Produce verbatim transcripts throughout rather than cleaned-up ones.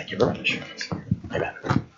Thank you very much. Amen.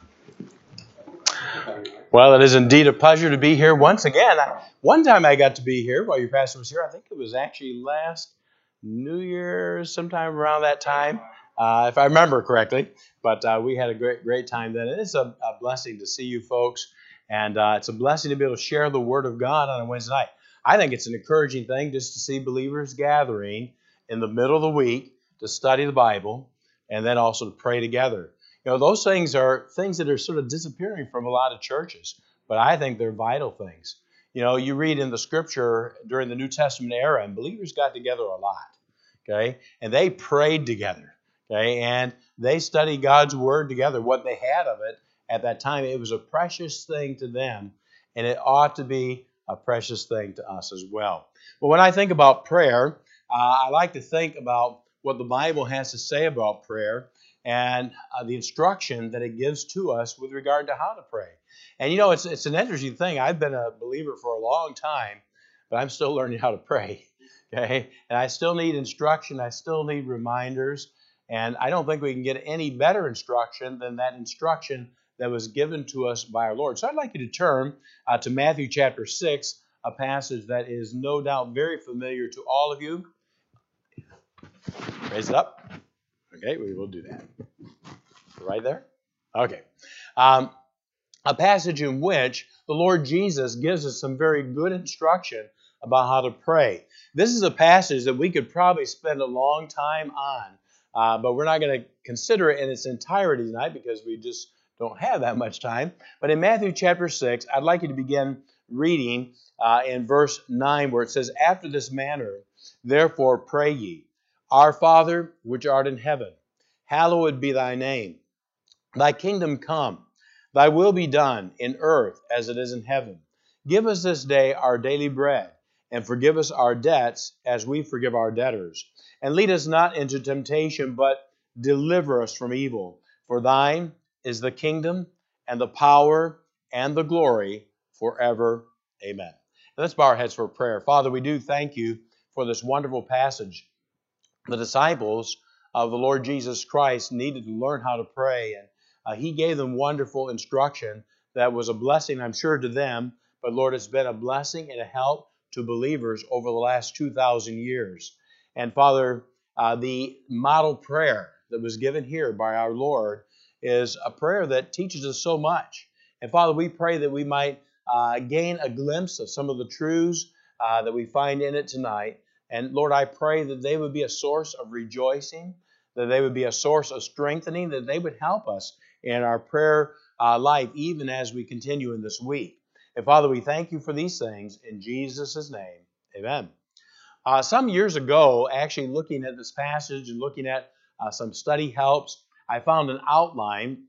Well, it is indeed a pleasure to be here once again. I, one time I got to be here while your pastor was here. I think it was actually last New Year's, sometime around that time, uh, if I remember correctly. But uh, we had a great, great time then. And it's a, a blessing to see you folks. And uh, it's a blessing to be able to share the Word of God on a Wednesday night. I think it's an encouraging thing just to see believers gathering in the middle of the week to study the Bible and then also to pray together. You know, those things are things that are sort of disappearing from a lot of churches, but I think they're vital things. You know, you read in the Scripture during the New Testament era, and believers got together a lot, okay? And they prayed together, okay? And they studied God's Word together, what they had of it at that time. It was a precious thing to them, and it ought to be a precious thing to us as well. But when I think about prayer, uh, I like to think about what the Bible has to say about prayer and uh, the instruction that it gives to us with regard to how to pray. And you know, it's it's an interesting thing. I've been a believer for a long time, but I'm still learning how to pray. Okay, and I still need instruction. I still need reminders, and I don't think we can get any better instruction than that instruction that was given to us by our Lord. So I'd like you to turn uh, to Matthew chapter six, a passage that is no doubt very familiar to all of you. Raise it up. Okay, we will do that. Right there? Okay. Um, a passage in which the Lord Jesus gives us some very good instruction about how to pray. This is a passage that we could probably spend a long time on, uh, but we're not going to consider it in its entirety tonight because we just don't have that much time. But in Matthew chapter six, I'd like you to begin reading uh, in verse nine where it says, "After this manner, therefore pray ye, Our Father, which art in heaven, hallowed be thy name. Thy kingdom come, thy will be done in earth as it is in heaven. Give us this day our daily bread, and forgive us our debts as we forgive our debtors. And lead us not into temptation, but deliver us from evil. For thine is the kingdom, and the power, and the glory forever. Amen." Now let's bow our heads for prayer. Father, we do thank you for this wonderful passage. The disciples of the Lord Jesus Christ needed to learn how to pray, and uh, He gave them wonderful instruction that was a blessing, I'm sure, to them. But Lord, it's been a blessing and a help to believers over the last two thousand years. And Father, uh, the model prayer that was given here by our Lord is a prayer that teaches us so much. And Father, we pray that we might uh, gain a glimpse of some of the truths uh, that we find in it tonight. And Lord, I pray that they would be a source of rejoicing, that they would be a source of strengthening, that they would help us in our prayer uh, life, even as we continue in this week. And Father, we thank you for these things in Jesus' name. Amen. Uh, some years ago, actually looking at this passage and looking at uh, some study helps, I found an outline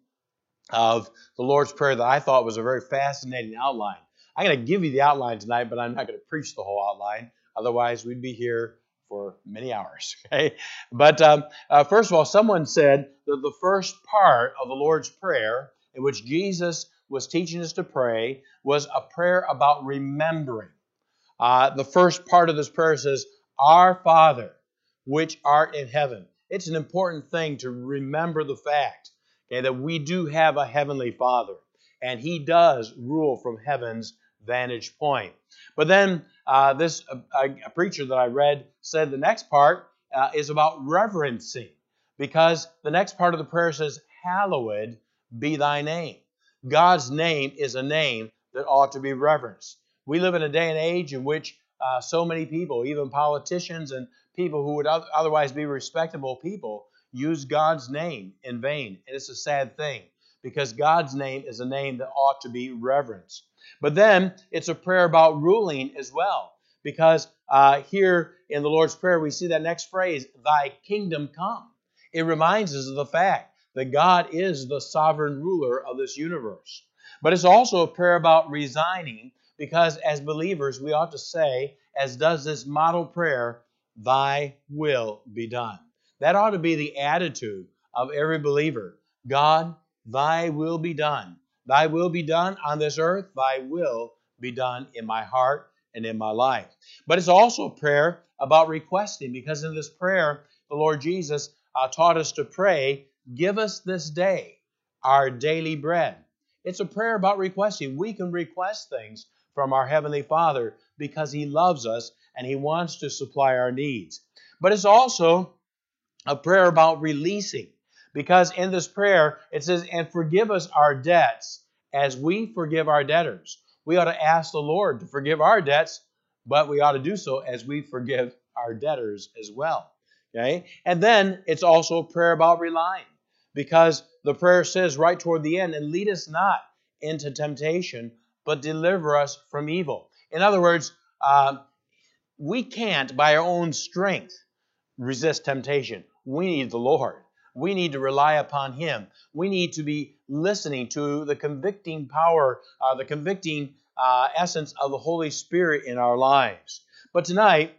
of the Lord's Prayer that I thought was a very fascinating outline. I'm going to give you the outline tonight, but I'm not going to preach the whole outline. Otherwise, we'd be here for many hours. Okay, but um, uh, first of all, someone said that the first part of the Lord's Prayer, in which Jesus was teaching us to pray, was a prayer about remembering. Uh, the first part of this prayer says, "Our Father, which art in heaven." It's an important thing to remember the fact, okay, that we do have a heavenly Father, and He does rule from heaven's vantage point. But then uh, this uh, a preacher that I read said the next part uh, is about reverencing, because the next part of the prayer says, "Hallowed be thy name." God's name is a name that ought to be reverenced. We live in a day and age in which uh, so many people, even politicians and people who would otherwise be respectable people, use God's name in vain. And it's a sad thing, because God's name is a name that ought to be reverenced. But then it's a prayer about ruling as well, because uh, here in the Lord's Prayer we see that next phrase, "Thy kingdom come." It reminds us of the fact that God is the sovereign ruler of this universe. But it's also a prayer about resigning, because as believers we ought to say, as does this model prayer, "Thy will be done." That ought to be the attitude of every believer. God, thy will be done. Thy will be done on this earth. Thy will be done in my heart and in my life. But it's also a prayer about requesting, because in this prayer, the Lord Jesus uh, taught us to pray give us this day our daily bread. It's a prayer about requesting. We can request things from our Heavenly Father because He loves us and He wants to supply our needs. But it's also a prayer about releasing, because in this prayer it says, and forgive us our debts as we forgive our debtors. We ought to ask the Lord to forgive our debts, but we ought to do so as we forgive our debtors as well. Okay? And then it's also a prayer about relying, because the prayer says right toward the end, and lead us not into temptation, but deliver us from evil. In other words, uh, we can't by our own strength resist temptation. We need the Lord. We need to rely upon Him. We need to be listening to the convicting power, uh, the convicting uh, essence of the Holy Spirit in our lives. But tonight,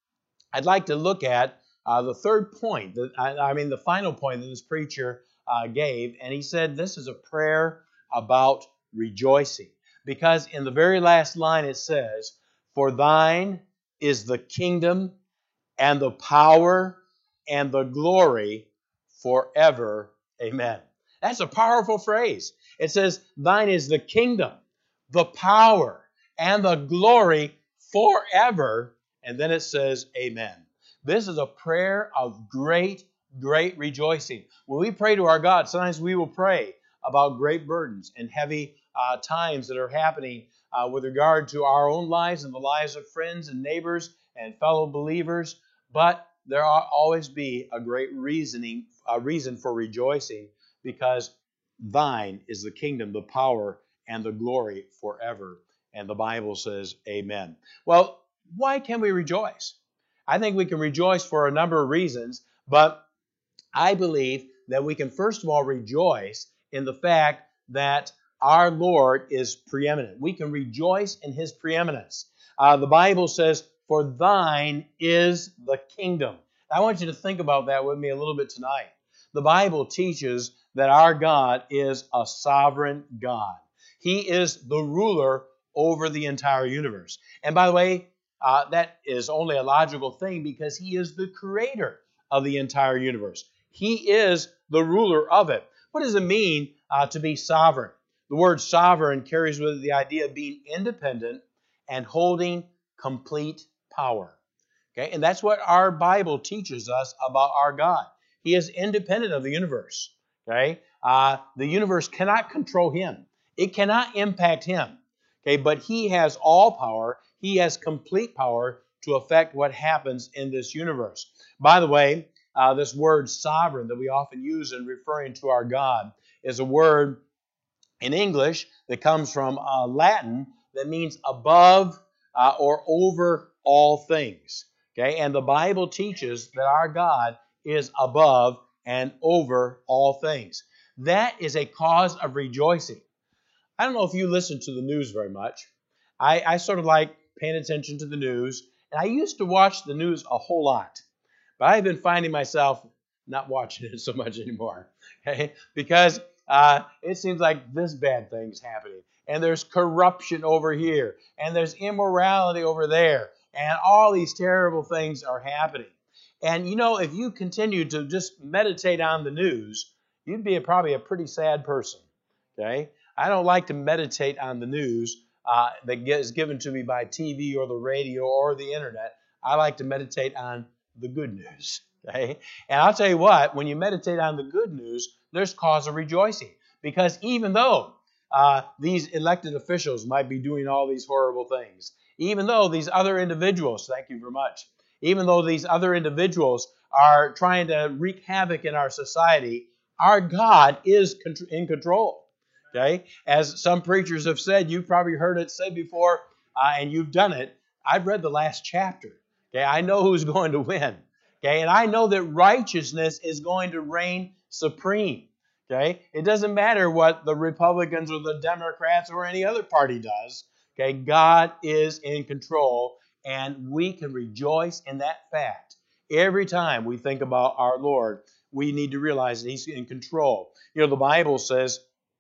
I'd like to look at uh, the third point, that, I, I mean the final point that this preacher uh, gave, and he said this is a prayer about rejoicing. Because in the very last line it says, for thine is the kingdom and the power and the glory forever. Amen. That's a powerful phrase. It says, thine is the kingdom, the power, and the glory forever. And then it says, amen. This is a prayer of great, great rejoicing. When we pray to our God, sometimes we will pray about great burdens and heavy uh, times that are happening uh, with regard to our own lives and the lives of friends and neighbors and fellow believers. But there will always be a great reasoning, a reason for rejoicing, because thine is the kingdom, the power, and the glory forever. And the Bible says, amen. Well, why can we rejoice? I think we can rejoice for a number of reasons, but I believe that we can first of all rejoice in the fact that our Lord is preeminent. We can rejoice in His preeminence. Uh, the Bible says, for thine is the kingdom. I want you to think about that with me a little bit tonight. The Bible teaches that our God is a sovereign God. He is the ruler over the entire universe. And by the way, uh, that is only a logical thing because He is the creator of the entire universe. He is the ruler of it. What does it mean uh, to be sovereign? The word sovereign carries with it the idea of being independent and holding complete power. Okay, and that's what our Bible teaches us about our God. He is independent of the universe. Okay, uh, the universe cannot control Him. It cannot impact Him. Okay, but He has all power. He has complete power to affect what happens in this universe. By the way, uh, this word sovereign that we often use in referring to our God is a word in English that comes from uh, Latin that means above uh, or over all things. Okay, and the Bible teaches that our God is above and over all things. That is a cause of rejoicing. I don't know if you listen to the news very much. I, I sort of like paying attention to the news, and I used to watch the news a whole lot, but I've been finding myself not watching it so much anymore, okay? Because uh, it seems like this bad thing's happening, and there's corruption over here, and there's immorality over there, and all these terrible things are happening. And you know, if you continue to just meditate on the news, you'd be a, probably a pretty sad person, okay? I don't like to meditate on the news uh, that is given to me by T V or the radio or the internet. I like to meditate on the good news. Okay? And I'll tell you what, when you meditate on the good news, there's cause of rejoicing. Because even though uh, these elected officials might be doing all these horrible things, even though these other individuals, thank you very much, even though these other individuals are trying to wreak havoc in our society, our God is in control. Okay? As some preachers have said, you've probably heard it said before, uh, and you've done it. I've read the last chapter. Okay? I know who's going to win. Okay? And I know that righteousness is going to reign supreme. Okay? It doesn't matter what the Republicans or the Democrats or any other party does. Okay? God is in control, and we can rejoice in that fact. Every time we think about our Lord, we need to realize that He's in control. You know, the Bible says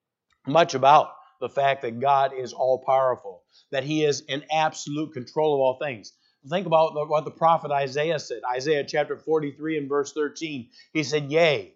much about the fact that God is all-powerful, that He is in absolute control of all things. Think about what the prophet Isaiah said. Isaiah chapter forty-three and verse thirteen. He said, yea,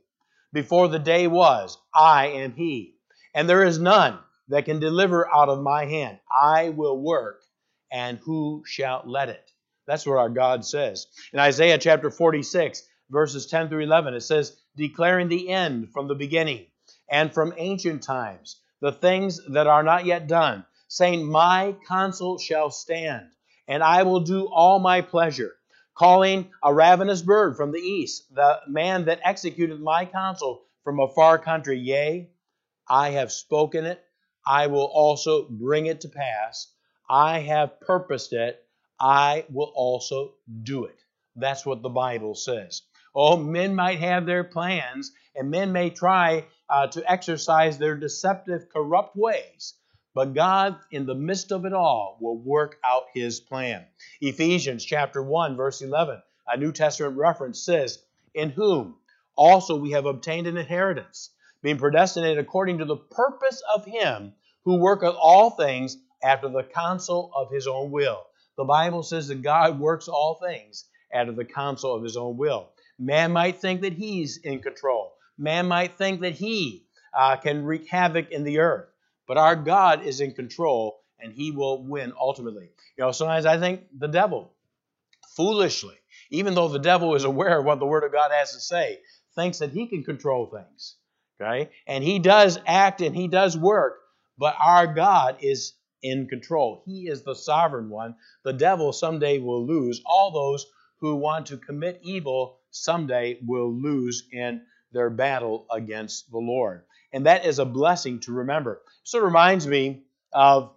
Before the day was, I am He. And there is none that can deliver out of my hand. I will work, and who shall let it? That's what our God says. In Isaiah chapter forty-six, verses ten through eleven, it says, declaring the end from the beginning, and from ancient times, the things that are not yet done, saying, my counsel shall stand, and I will do all my pleasure, calling a ravenous bird from the east, the man that executed my counsel from a far country. Yea, I have spoken it, I will also bring it to pass. I have purposed it, I will also do it. That's what the Bible says. Oh, men might have their plans, and men may try uh, to exercise their deceptive, corrupt ways. But God, in the midst of it all, will work out His plan. Ephesians chapter one, verse eleven, a New Testament reference says, in whom also we have obtained an inheritance, being predestinated according to the purpose of Him who worketh all things after the counsel of His own will. The Bible says that God works all things after the counsel of His own will. Man might think that He's in control. Man might think that He uh, can wreak havoc in the earth. But our God is in control, and He will win ultimately. You know, sometimes I think the devil, foolishly, even though the devil is aware of what the Word of God has to say, thinks that he can control things. Okay? And he does act and he does work, but our God is in control. He is the sovereign one. The devil someday will lose. All those who want to commit evil someday will lose in their battle against the Lord. And that is a blessing to remember. So it reminds me of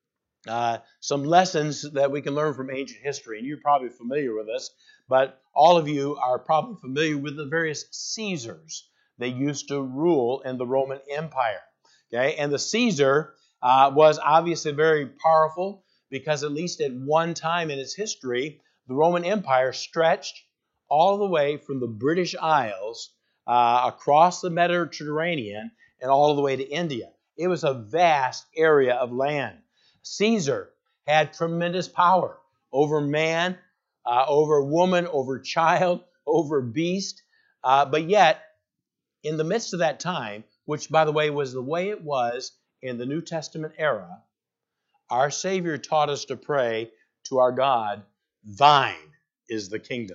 uh, some lessons that we can learn from ancient history. And you're probably familiar with this, but all of you are probably familiar with the various Caesars that used to rule in the Roman Empire. Okay, and the Caesar uh, was obviously very powerful because at least at one time in its history, the Roman Empire stretched all the way from the British Isles uh, across the Mediterranean and all the way to India. It was a vast area of land. Caesar had tremendous power over man, uh, over woman, over child, over beast. Uh, but yet, in the midst of that time, which, by the way, was the way it was in the New Testament era, our Savior taught us to pray to our God, thine is the kingdom.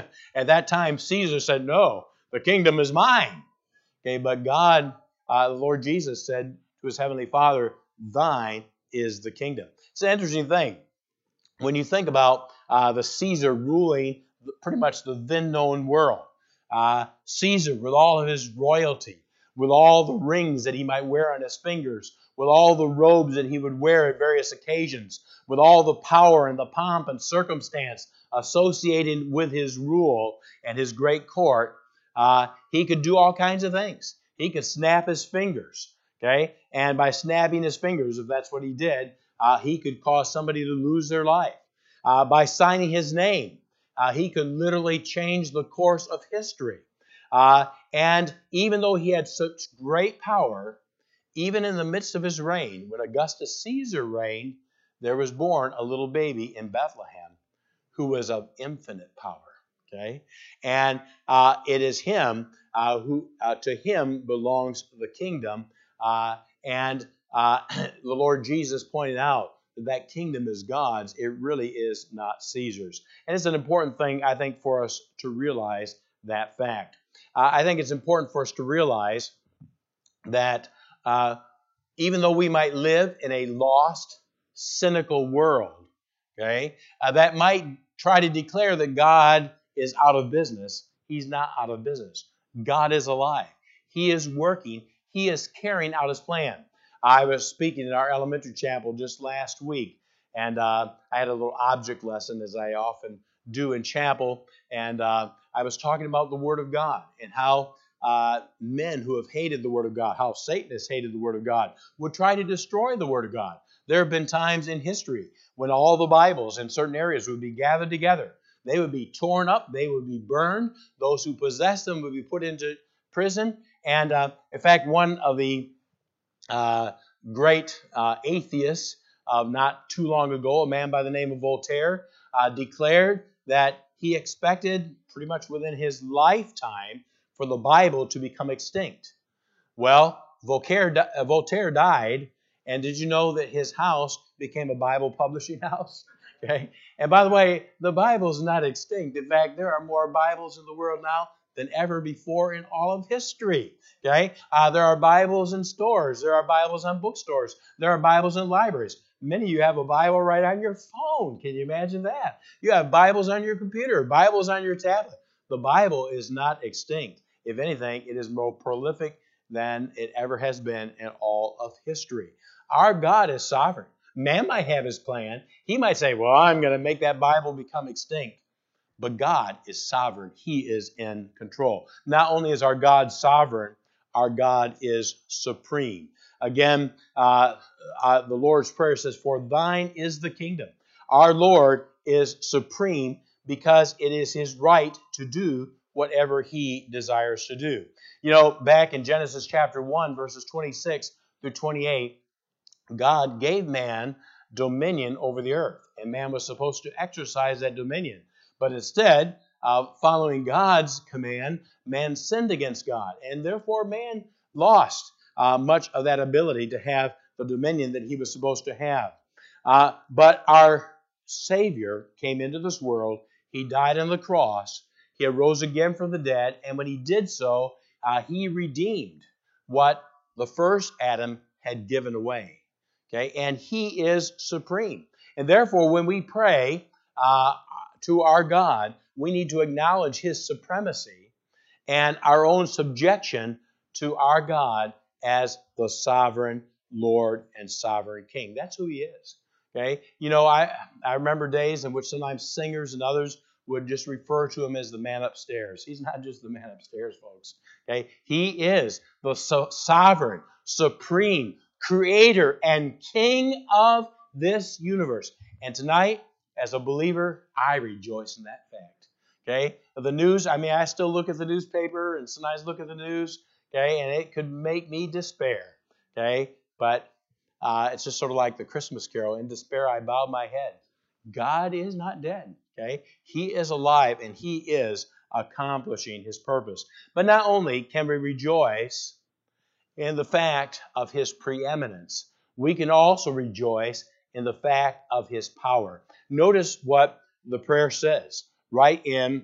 At that time, Caesar said, no, the kingdom is mine. Okay, but God, uh, the Lord Jesus said to His Heavenly Father, thine is the kingdom. It's an interesting thing. When you think about uh, the Caesar ruling pretty much the then known world, uh, Caesar with all of his royalty, with all the rings that he might wear on his fingers, with all the robes that he would wear at various occasions, with all the power and the pomp and circumstance associated with his rule and his great court, uh, he could do all kinds of things. He could snap his fingers, okay? And by snapping his fingers, if that's what he did, uh, he could cause somebody to lose their life. Uh, by signing his name, uh, he could literally change the course of history. Uh, and even though he had such great power, even in the midst of his reign, when Augustus Caesar reigned, there was born a little baby in Bethlehem who was of infinite power. Okay, and uh, it is him uh, who uh, to him belongs the kingdom, uh, and uh, the Lord Jesus pointed out that that kingdom is God's. It really is not Caesar's, and it's an important thing, I think, for us to realize that fact. Uh, I think it's important for us to realize that uh, even though we might live in a lost, cynical world, okay, uh, that might try to declare that God is out of business. He's not out of business. God is alive. He is working. He is carrying out His plan. I was speaking in our elementary chapel just last week, and uh, I had a little object lesson, as I often do in chapel, and uh, I was talking about the Word of God and how uh, men who have hated the Word of God, how Satan has hated the Word of God, would try to destroy the Word of God. There have been times in history when all the Bibles in certain areas would be gathered together. They would be torn up. They would be burned. Those who possessed them would be put into prison. And uh, in fact, one of the uh, great uh, atheists of not too long ago, a man by the name of Voltaire, uh, declared that he expected pretty much within his lifetime for the Bible to become extinct. Well, Voltaire, Voltaire died, and did you know that his house became a Bible publishing house? Okay. And by the way, the Bible is not extinct. In fact, there are more Bibles in the world now than ever before in all of history. Okay. Uh, there are Bibles in stores. There are Bibles on bookstores. There are Bibles in libraries. Many of you have a Bible right on your phone. Can you imagine that? You have Bibles on your computer, Bibles on your tablet. The Bible is not extinct. If anything, it is more prolific than it ever has been in all of history. Our God is sovereign. Man might have his plan. He might say, well, I'm going to make that Bible become extinct. But God is sovereign. He is in control. Not only is our God sovereign, our God is supreme. Again, uh, uh, the Lord's Prayer says, for thine is the kingdom. Our Lord is supreme because it is his right to do whatever he desires to do. You know, back in Genesis chapter one, verses twenty-six through twenty-eight, God gave man dominion over the earth, and man was supposed to exercise that dominion. But instead, uh, following God's command, man sinned against God, and therefore man lost uh, much of that ability to have the dominion that he was supposed to have. Uh, but our Savior came into this world. He died on the cross. He arose again from the dead, and when he did so, uh, he redeemed what the first Adam had given away. Okay, and he is supreme. And therefore, when we pray uh, to our God, we need to acknowledge his supremacy and our own subjection to our God as the sovereign Lord and sovereign King. That's who he is. Okay, you know, I, I remember days in which sometimes singers and others would just refer to him as the man upstairs. He's not just the man upstairs, folks. Okay, he is the so- sovereign, supreme, creator and king of this universe. And tonight, as a believer, I rejoice in that fact. Okay? The news, I mean, I still look at the newspaper and sometimes look at the news, okay, and it could make me despair. Okay? But uh, it's just sort of like the Christmas carol, in despair I bowed my head. God is not dead. Okay? He is alive and he is accomplishing his purpose. But not only can we rejoice in the fact of his preeminence, we can also rejoice in the fact of his power. Notice what the prayer says right in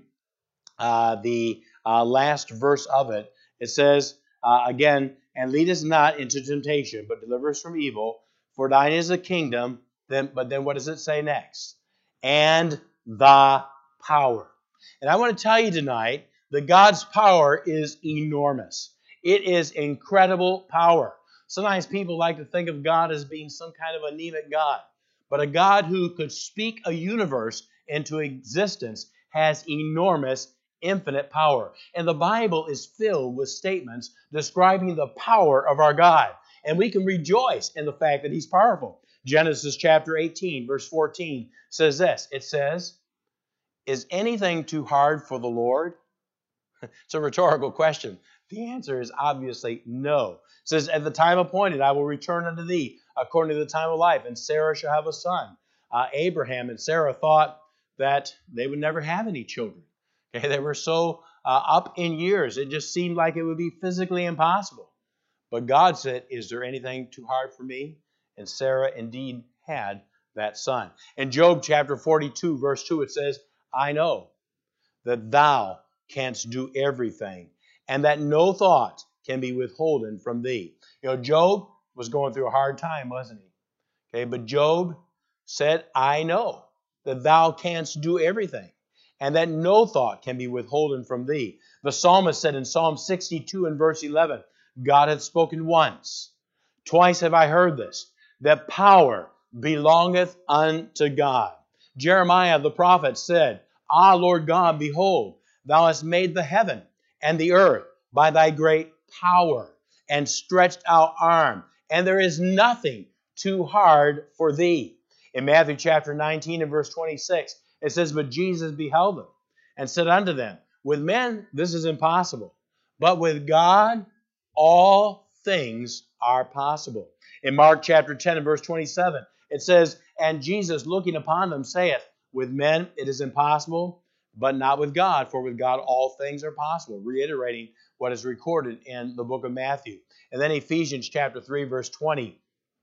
uh, the uh, last verse of it. It says, uh, again, and lead us not into temptation, but deliver us from evil. For thine is the kingdom. Then, but then what does it say next? And the power. And I want to tell you tonight that God's power is enormous. It is incredible power. Sometimes people like to think of God as being some kind of anemic God. But a God who could speak a universe into existence has enormous, infinite power. And the Bible is filled with statements describing the power of our God. And we can rejoice in the fact that he's powerful. Genesis chapter eighteen, verse fourteen says this. It says, is anything too hard for the Lord? It's a rhetorical question. The answer is obviously no. It says, at the time appointed, I will return unto thee according to the time of life, and Sarah shall have a son. Uh, Abraham and Sarah thought that they would never have any children. Okay, they were so uh, up in years, it just seemed like it would be physically impossible. But God said, is there anything too hard for me? And Sarah indeed had that son. In Job chapter forty-two, verse two, it says, I know that thou canst do everything, and that no thought can be withholden from thee. You know, Job was going through a hard time, wasn't he? Okay, but Job said, I know that thou canst do everything, and that no thought can be withholden from thee. The psalmist said in Psalm sixty-two and verse eleven, God hath spoken once, twice have I heard this, that power belongeth unto God. Jeremiah the prophet said, Ah, Lord God, behold, thou hast made the heaven and the earth by thy great power and stretched out arm, and there is nothing too hard for thee. In Matthew chapter nineteen and verse twenty-six, it says, but Jesus beheld them and said unto them, with men this is impossible, but with God all things are possible. In Mark chapter ten and verse twenty-seven, it says, and Jesus looking upon them saith, with men it is impossible, but not with God, for with God all things are possible, reiterating what is recorded in the book of Matthew. And then Ephesians chapter three, verse twenty.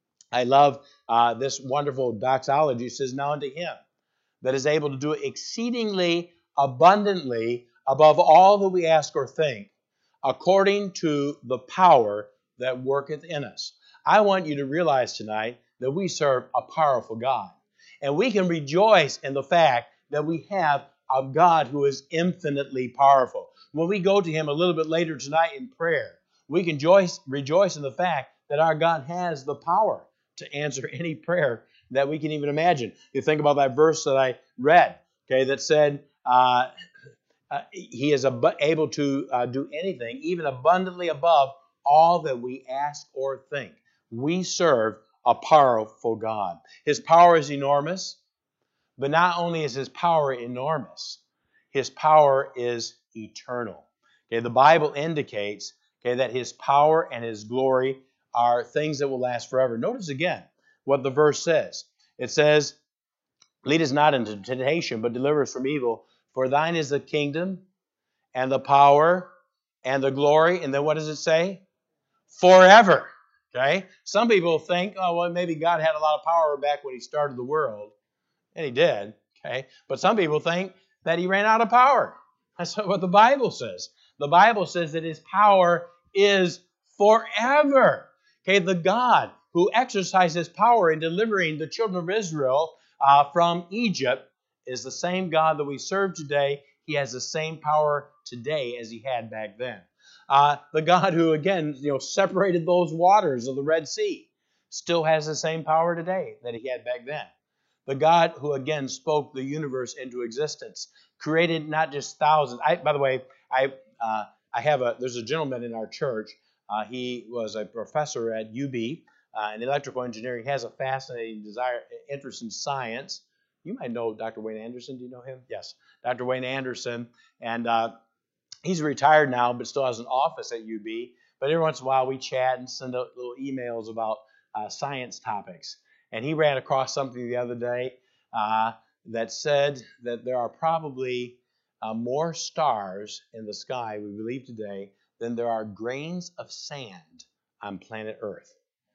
I love uh, this wonderful doxology. It says, now unto him that is able to do exceedingly abundantly above all that we ask or think, according to the power that worketh in us. I want you to realize tonight that we serve a powerful God. And we can rejoice in the fact that we have a God who is infinitely powerful. When we go to him a little bit later tonight in prayer, we can joyce, rejoice in the fact that our God has the power to answer any prayer that we can even imagine. You think about that verse that I read, okay, that said, uh, uh, he is ab- able to uh, do anything, even abundantly above all that we ask or think. We serve a powerful God. His power is enormous, but not only is his power enormous, his power is eternal. Okay, the Bible indicates, okay, that his power and his glory are things that will last forever. Notice again what the verse says. It says, lead us not into temptation, but deliver us from evil. For thine is the kingdom and the power and the glory. And then what does it say? Forever. Okay? Some people think, oh, well, maybe God had a lot of power back when he started the world. And he did. Okay? But some people think that he ran out of power. That's what the Bible says. The Bible says that his power is forever. Okay? The God who exercises power in delivering the children of Israel uh, from Egypt is the same God that we serve today. He has the same power today as he had back then. Uh, the God who, again, you know, separated those waters of the Red Sea still has the same power today that he had back then. The God who, again, spoke the universe into existence, created not just thousands. I, by the way, I uh, I have a, there's a gentleman in our church. Uh, he was a professor at U B uh, in electrical engineering. He has a fascinating desire, interest in science. You might know Doctor Wayne Anderson. Do you know him? Yes, Doctor Wayne Anderson. And uh, he's retired now, but still has an office at U B. But every once in a while, we chat and send out little emails about uh, science topics. And he ran across something the other day uh, that said that there are probably uh, more stars in the sky, we believe today, than there are grains of sand on planet Earth.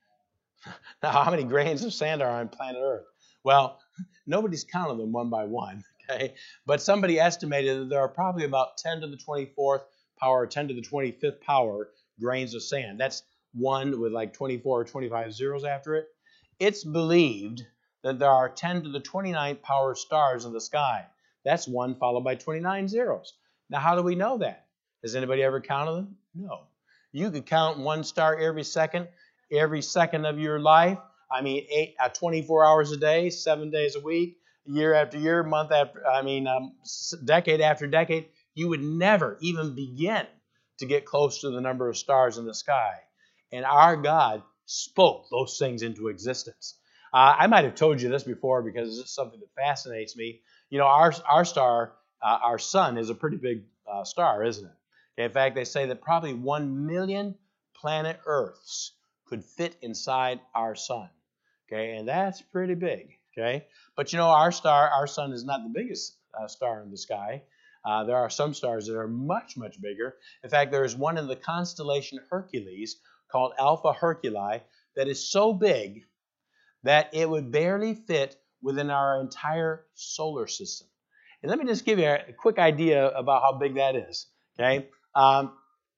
Now, how many grains of sand are on planet Earth? Well, nobody's counted them one by one, okay? But somebody estimated that there are probably about ten to the twenty-fourth power, or ten to the twenty-fifth power grains of sand. That's one with like twenty-four or twenty-five zeros after it. It's believed that there are ten to the twenty-ninth power stars in the sky. That's one followed by twenty-nine zeros. Now, how do we know that? Has anybody ever counted them? No. You could count one star every second, every second of your life. I mean, eight, uh, twenty-four hours a day, seven days a week, year after year, month after, I mean, um, decade after decade. You would never even begin to get close to the number of stars in the sky. And our God spoke those things into existence. Uh, I might have told you this before because this is something that fascinates me. You know, our our star, uh, our sun, is a pretty big uh, star, isn't it? Okay, in fact, they say that probably one million planet Earths could fit inside our sun. Okay, and that's pretty big. Okay, but you know, our star, our sun, is not the biggest uh, star in the sky. Uh, there are some stars that are much, much bigger. In fact, there is one in the constellation Hercules called Alpha Herculi that is so big that it would barely fit within our entire solar system. And let me just give you a quick idea about how big that is. Okay, um,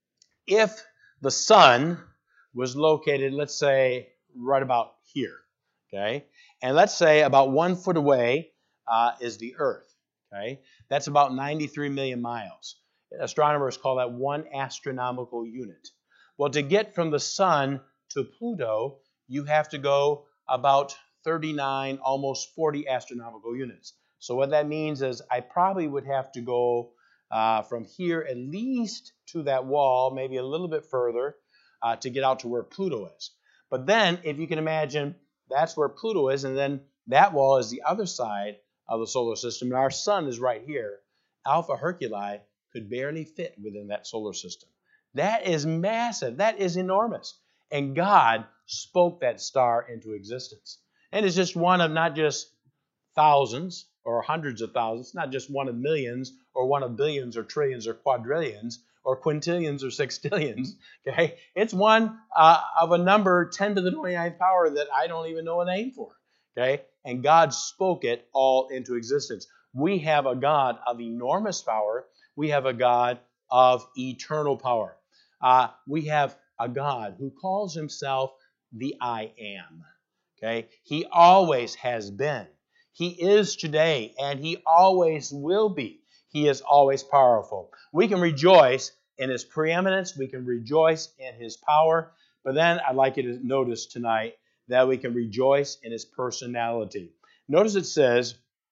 if the sun was located, let's say, right about here, okay, and let's say about one foot away uh, is the Earth. Okay, that's about ninety-three million miles. Astronomers call that one astronomical unit. Well, to get from the sun to Pluto, you have to go about thirty-nine, almost forty astronomical units. So what that means is I probably would have to go uh, from here at least to that wall, maybe a little bit further, uh, to get out to where Pluto is. But then, if you can imagine, that's where Pluto is, and then that wall is the other side of the solar system, and our sun is right here. Alpha Herculi could barely fit within that solar system. That is massive. That is enormous. And God spoke that star into existence. And it's just one of not just thousands or hundreds of thousands, not just one of millions or one of billions or trillions or quadrillions or quintillions or sextillions. Okay, it's one uh, of a number ten to the twenty-ninth power that I don't even know a name for. Okay, and God spoke it all into existence. We have a God of enormous power. We have a God of eternal power. Uh, we have a God who calls himself the I Am. Okay, he always has been. He is today, and he always will be. He is always powerful. We can rejoice in his preeminence. We can rejoice in his power. But then I'd like you to notice tonight that we can rejoice in his personality. Notice it says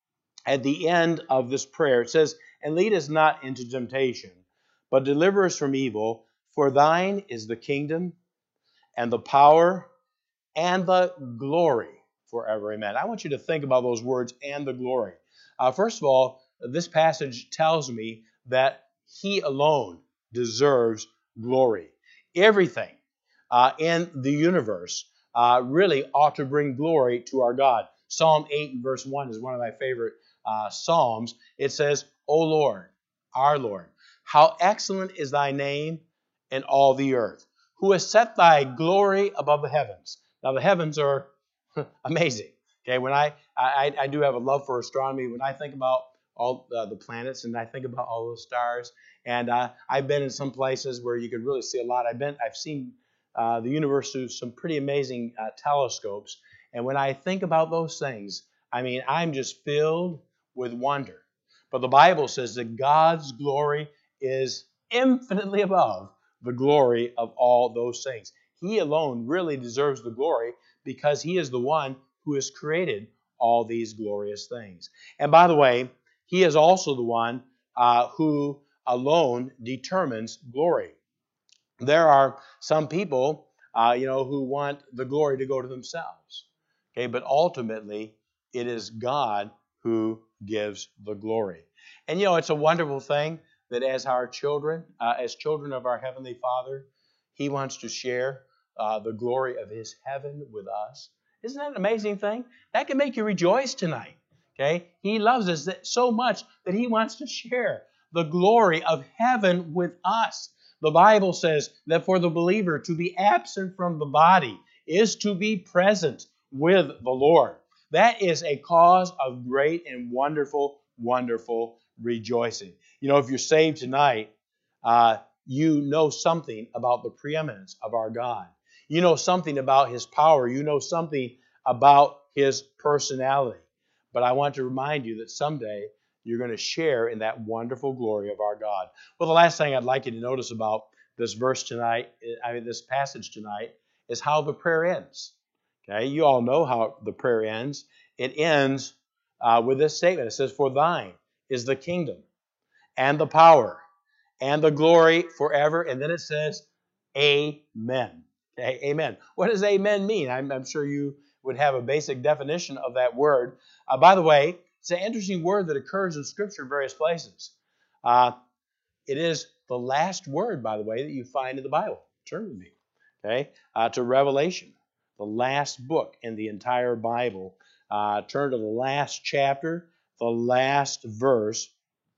at the end of this prayer, it says, "And lead us not into temptation, but deliver us from evil. For thine is the kingdom and the power and the glory forever." Amen. I want you to think about those words, "and the glory." Uh, first of all, this passage tells me that he alone deserves glory. Everything uh, in the universe uh, really ought to bring glory to our God. Psalm eight and verse one is one of my favorite uh, psalms. It says, "O Lord, our Lord, how excellent is thy name in all the earth, who has set thy glory above the heavens." Now, the heavens are amazing. Okay, when I, I I do have a love for astronomy. When I think about all uh, the planets and I think about all those stars, and uh, I've been in some places where you could really see a lot. I've been I've seen uh, the universe through some pretty amazing uh, telescopes, and when I think about those things, I mean, I'm just filled with wonder. But the Bible says that God's glory is infinitely above the glory of all those things. He alone really deserves the glory because he is the one who has created all these glorious things. And by the way, he is also the one uh, who alone determines glory. There are some people, uh, you know, who want the glory to go to themselves. Okay, but ultimately, it is God who gives the glory. And you know, it's a wonderful thing that as our children, uh, as children of our Heavenly Father, he wants to share uh, the glory of his heaven with us. Isn't that an amazing thing? That can make you rejoice tonight. Okay? He loves us so much that he wants to share the glory of heaven with us. The Bible says that for the believer to be absent from the body is to be present with the Lord. That is a cause of great and wonderful, wonderful rejoicing. You know, if you're saved tonight, uh, you know something about the preeminence of our God. You know something about his power. You know something about his personality. But I want to remind you that someday you're going to share in that wonderful glory of our God. Well, the last thing I'd like you to notice about this verse tonight, I mean this passage tonight, is how the prayer ends. Okay, you all know how the prayer ends. It ends uh, with this statement. It says, "For thine is the kingdom and the power and the glory forever." And then it says, "Amen." Okay, amen. What does amen mean? I'm, I'm sure you would have a basic definition of that word. Uh, by the way, it's an interesting word that occurs in Scripture in various places. Uh, it is the last word, by the way, that you find in the Bible. Turn with me, okay, uh, to Revelation, the last book in the entire Bible. Uh, turn to the last chapter, the last verse.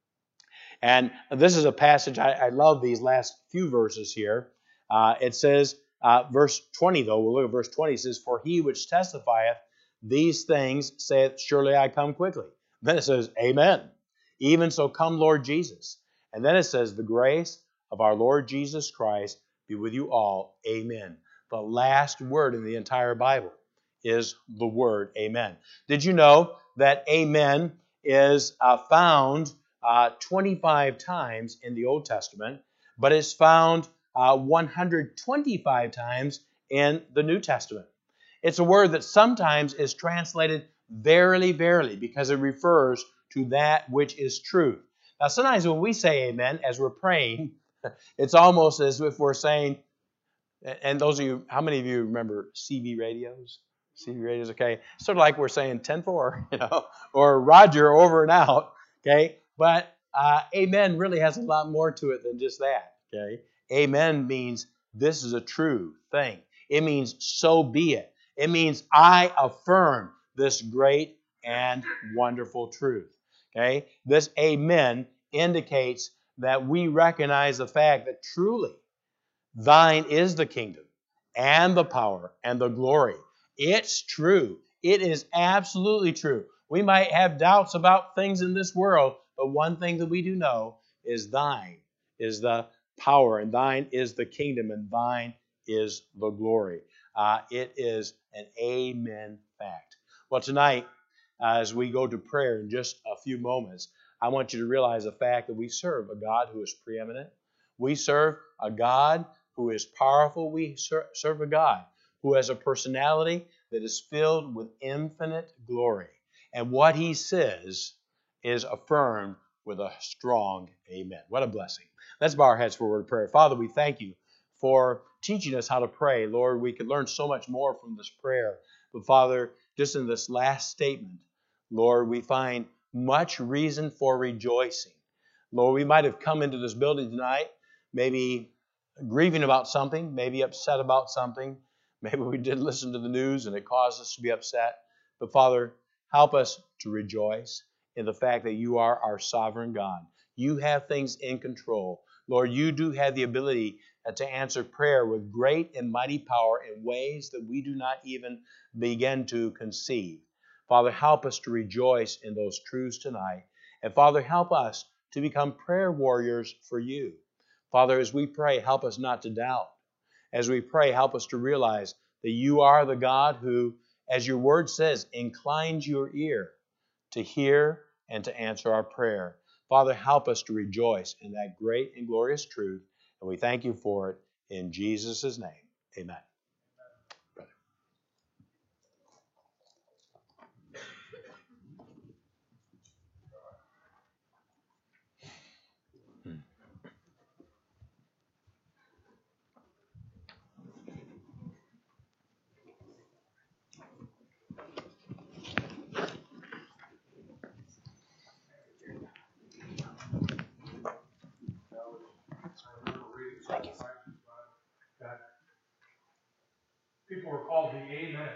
And this is a passage, I, I love these last few verses here. Uh, it says, uh, verse twenty, though, we'll look at verse twenty. It says, "For he which testifieth these things saith, Surely I come quickly." Then it says, "Amen. Even so come, Lord Jesus." And then it says, "The grace of our Lord Jesus Christ be with you all. Amen." The last word in the entire Bible is the word amen. Did you know that amen is uh, found uh, twenty-five times in the Old Testament, but it's found uh, one hundred twenty-five times in the New Testament? It's a word that sometimes is translated verily, verily, because it refers to that which is truth. Now, sometimes when we say amen, as we're praying, it's almost as if we're saying, and those of you, how many of you remember C B radios? C B radios, okay. Sort of like we're saying ten four, you know, or Roger over and out, okay. But uh, amen really has a lot more to it than just that, okay. Amen means this is a true thing. It means so be it. It means I affirm this great and wonderful truth. Okay? This amen indicates that we recognize the fact that truly thine is the kingdom and the power and the glory. It's true. It is absolutely true. We might have doubts about things in this world, but one thing that we do know is thine is the power, and thine is the kingdom, and thine is the glory. Uh, it is an amen fact. Well, tonight, uh, as we go to prayer in just a few moments, I want you to realize the fact that we serve a God who is preeminent. We serve a God who is powerful. We ser- serve a God who has a personality that is filled with infinite glory. And what he says is affirmed with a strong amen. What a blessing. Let's bow our heads for a word of prayer. Father, we thank you for teaching us how to pray. Lord, we could learn so much more from this prayer. But Father, just in this last statement, Lord, we find much reason for rejoicing. Lord, we might have come into this building tonight, maybe grieving about something, maybe upset about something. Maybe we did listen to the news and it caused us to be upset. But Father, help us to rejoice in the fact that you are our sovereign God. You have things in control. Lord, you do have the ability to answer prayer with great and mighty power in ways that we do not even begin to conceive. Father, help us to rejoice in those truths tonight. And Father, help us to become prayer warriors for you. Father, as we pray, help us not to doubt. As we pray, help us to realize that you are the God who, as your word says, inclines your ear to hear and to answer our prayer. Father, help us to rejoice in that great and glorious truth, and we thank you for it in Jesus' name. Amen. That people were called the Amen.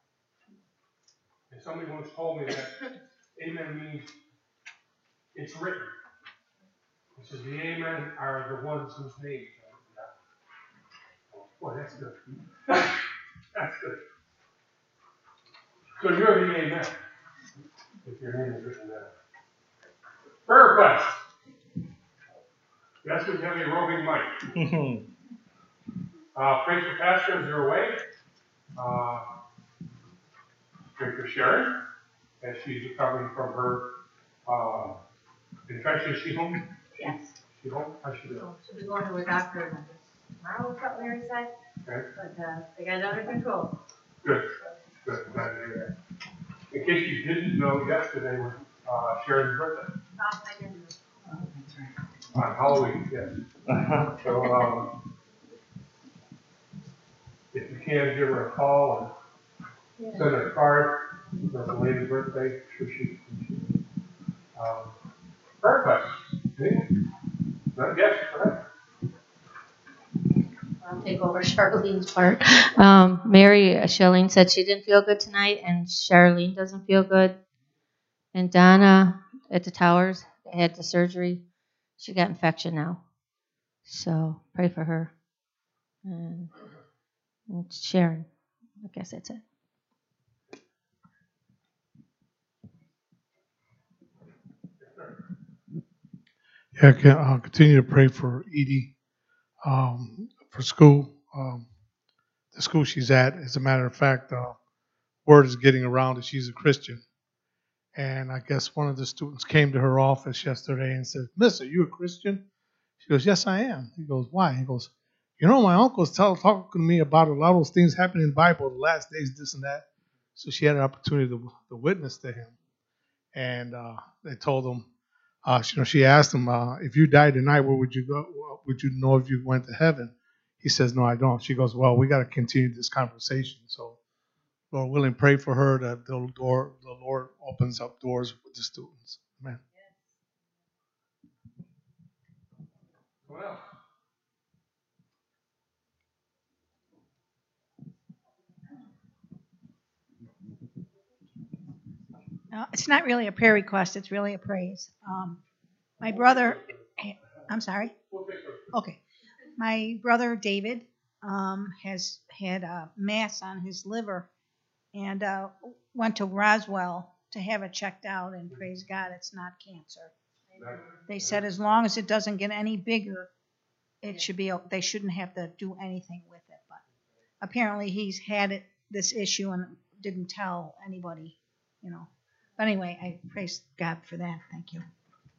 And somebody once told me that Amen means it's written. It says the Amen are the ones whose names are. Boy, that's good. That's good. So you're the Amen, if your name is written there. Prayer request. Yes, we have a roving mic. uh, pray for Pastor as they're away. Uh, pray for Sharon as she's recovering from her uh, infection. Is she home? Yes. She home? How's she doing? So she'll be going to a doctor tomorrow, is what Mary said. Okay. But uh, they got it under control. Good. Good. Glad to hear that. In case you didn't know, yesterday was uh, Sharon's birthday. Oh, I didn't know. Oh, that's right. On Halloween, yes. So, um, if you can, give her a call and Yeah. send her a card. It's a lady's birthday. I'm sure she appreciates it. Um, prayer questions. Anyone? Not yes, go ahead. I'll take over Charlene's part. Um, Mary, uh, Charlene said she didn't feel good tonight, and Charlene doesn't feel good. And Donna at the Towers, they had the surgery. She got infection now. So pray for her. And, and Sharon, I guess that's it. Yeah, can, uh, continue to pray for Edie um, for school. Um, the school she's at, as a matter of fact, uh, word is getting around that she's a Christian. And I guess one of the students came to her office yesterday and said, "Miss, are you a Christian?" She goes, "Yes, I am." He goes, "Why?" He goes, "You know, my uncle's tell, talking to me about a lot of those things happening in the Bible, the last days, this and that." So she had an opportunity to, to witness to him. And uh, they told him, uh, you know, she asked him, uh, "If you died tonight, where would you go? Would you know if you went to heaven?" He says, "No, I don't." She goes, "Well, we got to continue this conversation." So, Lord willing, pray for her that the door, the Lord opens up doors with the students. Amen. What else? Well, it's not really a prayer request. It's really a praise. Um, my brother, I'm sorry. Okay. My brother David um, has had a mass on his liver and uh, went to Roswell to have it checked out, and praise God, it's not cancer. They said as long as it doesn't get any bigger, it should be. They shouldn't have to do anything with it. But apparently, he's had it this issue and didn't tell anybody, you know. But anyway, I praise God for that. Thank you.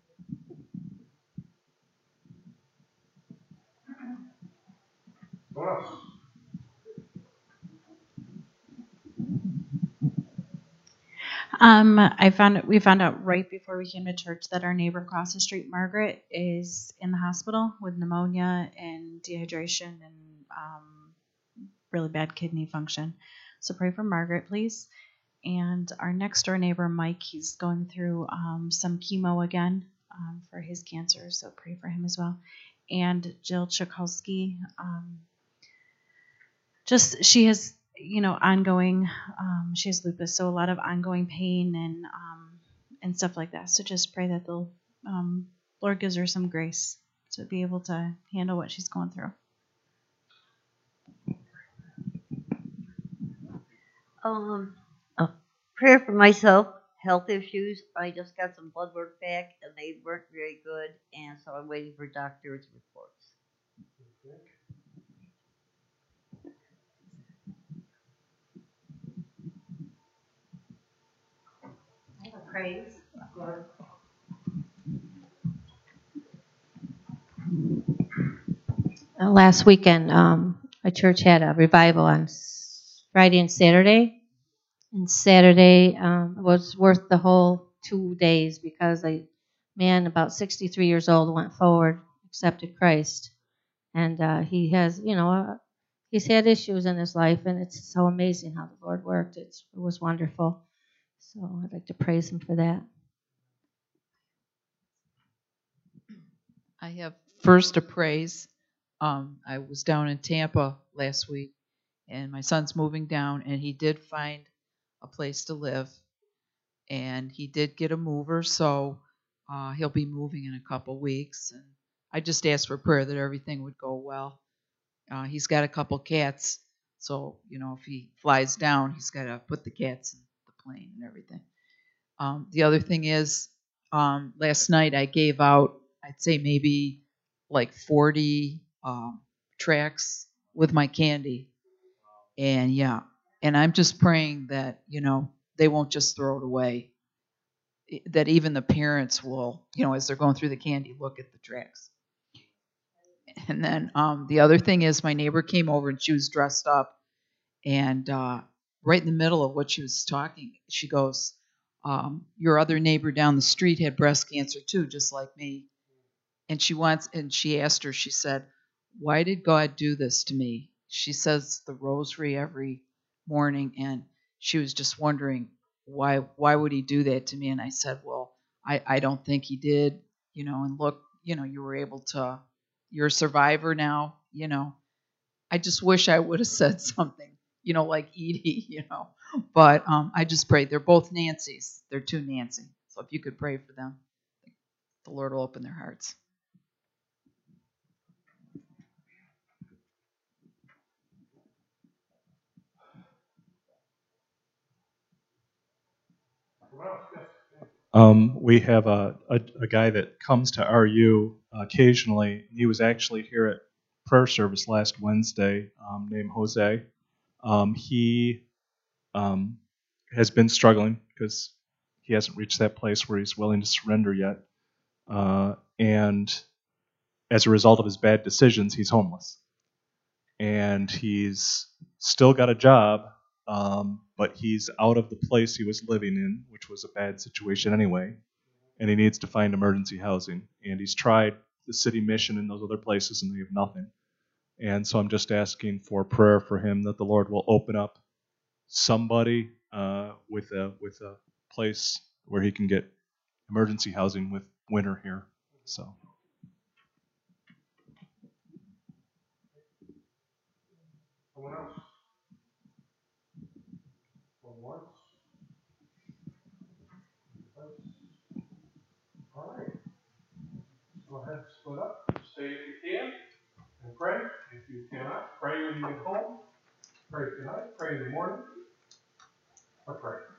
What else? Um, I found we found out right before we came to church that our neighbor across the street, Margaret, is in the hospital with pneumonia and dehydration and um, really bad kidney function. So pray for Margaret, please. And our next door neighbor, Mike, he's going through um, some chemo again um, for his cancer. So pray for him as well. And Jill Chakowski, um, just she has. you know, ongoing, um, she has lupus, so a lot of ongoing pain and um, and stuff like that. So just pray that the um, Lord gives her some grace to be able to handle what she's going through. Um, a prayer for myself, health issues. I just got some blood work back, and they weren't very good, and so I'm waiting for doctor's reports. Praise. Uh, Last weekend, um, a church had a revival on s- Friday and Saturday. And Saturday um, was worth the whole two days because a man about sixty-three years old went forward, accepted Christ. And uh, he has, you know, uh, he's had issues in his life, and it's so amazing how the Lord worked. It's, it was wonderful. So I'd like to praise him for that. I have first a praise. Um, I was down in Tampa last week, and my son's moving down, and he did find a place to live, and he did get a mover, so uh, he'll be moving in a couple weeks. And I just asked for prayer that everything would go well. Uh, he's got a couple cats, so you know if he flies down, he's got to put the cats in the plane and everything. Um, the other thing is, um, last night I gave out, I'd say maybe like forty um, tracts with my candy. And yeah, and I'm just praying that, you know, they won't just throw it away. I- That even the parents will, you know, as they're going through the candy, look at the tracts. And then um, the other thing is, my neighbor came over and she was dressed up. And uh, right in the middle of what she was talking, she goes, um, your other neighbor down the street had breast cancer too, just like me. And she wants, and she asked her, she said, why did God do this to me? She says the rosary every morning, and she was just wondering, why why would he do that to me? And I said, well, I, I don't think he did, you know, and look, you know, you were able to, you're a survivor now, you know. I just wish I would have said something, you know, like Edie, you know. But um, I just prayed. They're both Nancy's. They're two Nancy. So if you could pray for them, the Lord will open their hearts. Um, we have a, a, a guy that comes to R U occasionally. He was actually here at prayer service last Wednesday, um, named Jose. Um, he um, has been struggling because he hasn't reached that place where he's willing to surrender yet. Uh, and as a result of his bad decisions, he's homeless. And he's still got a job, um, but he's out of the place he was living in, which was a bad situation anyway. And he needs to find emergency housing. And he's tried the city mission and those other places, and they have nothing. And so I'm just asking for prayer for him that the Lord will open up somebody uh, with a with a place where he can get emergency housing with winter here. So. Someone else? One more? pray. If you cannot, pray when you get home. Pray tonight, pray in the morning, or pray.